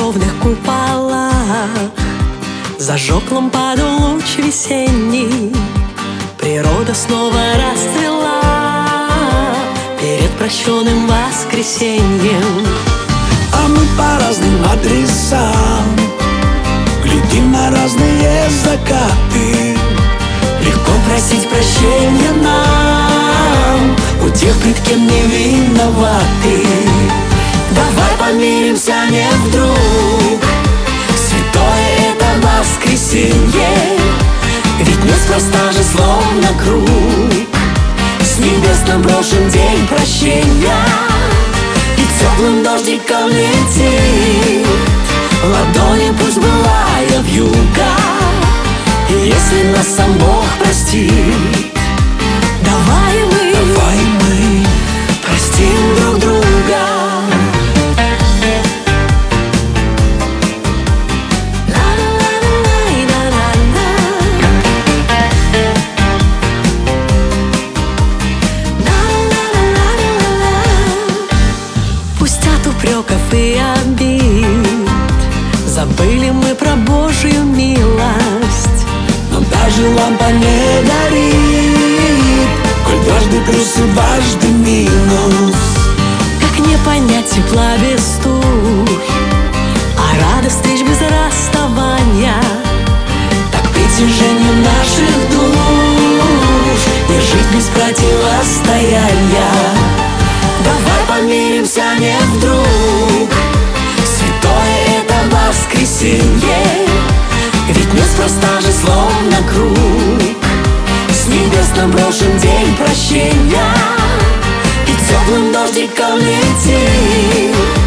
церковных куполах зажег лампаду луч весенний. Природа снова расцвела перед прощенным воскресеньем. А мы по разным адресам глядим на разные закаты. Легко просить прощения нам у тех, пред кем не виноваты. Давай помиримся не вдруг, святое это воскресенье. Ведь неспроста же словно круг с небес нам брошен день прощения. И теплым дождиком летит ладони, пусть былая вьюга. И если нас сам Бог простит, давай мы простим друг друга. Пусть от упреков и обид забыли мы про Божью милость. Но даже лампа не горит, коль дважды плюс и дважды минус. Как не понять тепла без туч, а радость встреч без расставания? Так притяжению наших душ не жить без противостояния. Давай помиримся не вдруг, святое это воскресенье. Ведь неспроста же словно круг с небес нам брошен день прощения. И теплым дождиком летит